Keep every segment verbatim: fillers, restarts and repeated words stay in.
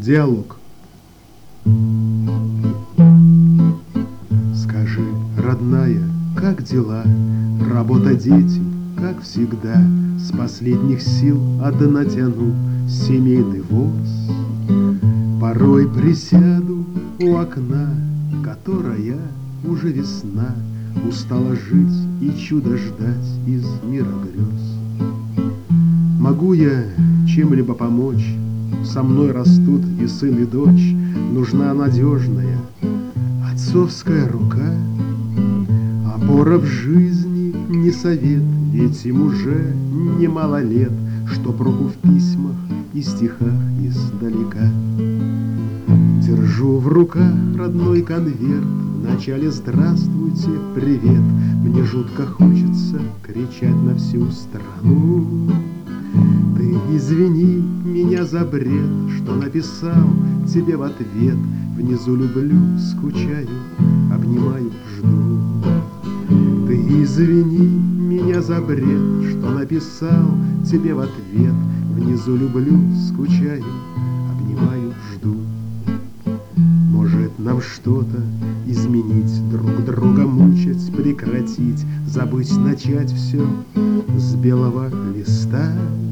Диалог. Скажи, родная, как дела? Работа, дети, как всегда. С последних сил одна тяну семейный воз. Порой присяду у окна, которая уже весна. Устала жить и чудо ждать из мира грез. Могу я чем-либо помочь? Со мной растут и сын, и дочь. Нужна надежная отцовская рука. Опора в жизни не совет, ведь им уже немало лет, чтоб руку в письмах и стихах издалека. Держу в руках родной конверт. Вначале здравствуйте, привет. Мне жутко хочется кричать на всю страну. Ты извини меня за бред, что написал тебе в ответ. Внизу люблю, скучаю, обнимаю, жду. Ты извини меня за бред, что написал тебе в ответ. Внизу люблю, скучаю, обнимаю, жду. Может, нам что-то изменить, друг друга мучить, прекратить, забыть, начать все с белого листа.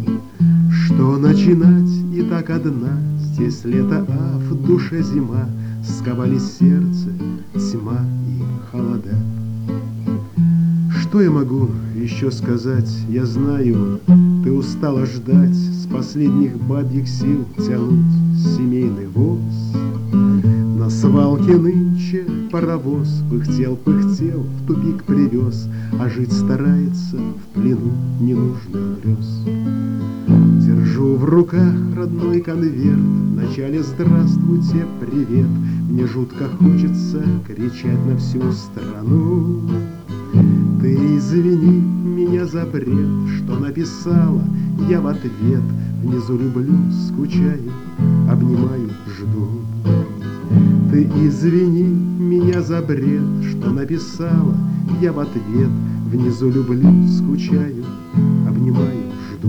Что начинать и так одна? Здесь лето, а в душе зима. Сковали сердце тьма и холода. Что я могу еще сказать? Я знаю, ты устала ждать. С последних бабьих сил тянуть семейный воз. На свалке нынче паровоз пыхтел, пыхтел, в тупик привез, а жить старается в плену ненужных грез. Держу в руках родной конверт. Вначале здравствуйте, привет. Мне жутко хочется кричать на всю страну. Ты извини меня за бред, что написала я в ответ. Внизу люблю, скучаю, обнимаю, жду. Ты извини меня за бред, что написала я в ответ. Внизу люблю, скучаю, обнимаю, жду.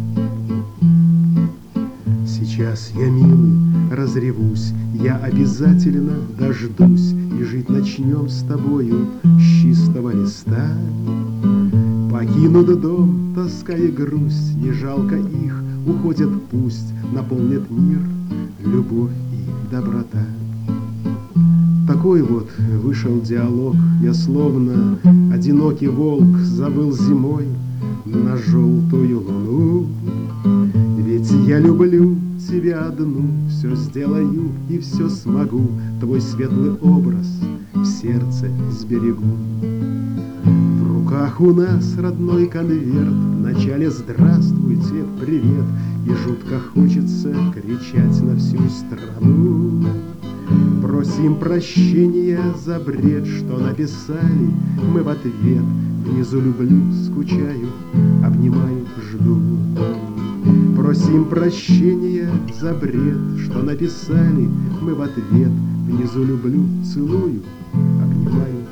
Сейчас я, милый, разревусь, я обязательно дождусь, и жить начнем с тобою с чистого листа. Покинут дом, тоска и грусть, не жалко их, уходят пусть, наполнят мир любовь и доброта. Такой вот вышел диалог. Я словно одинокий волк завыл зимой на желтую луну. Ведь я люблю тебя одну, все сделаю и все смогу, твой светлый образ в сердце сберегу. В руках у нас родной конверт. Вначале здравствуйте, привет. И жутко хочется кричать на всю страну. Просим прощения за бред, что написали мы в ответ. Внизу люблю, скучаю, обнимаю, жду. Просим прощения за бред, что написали мы в ответ. Внизу люблю, целую, обнимаю,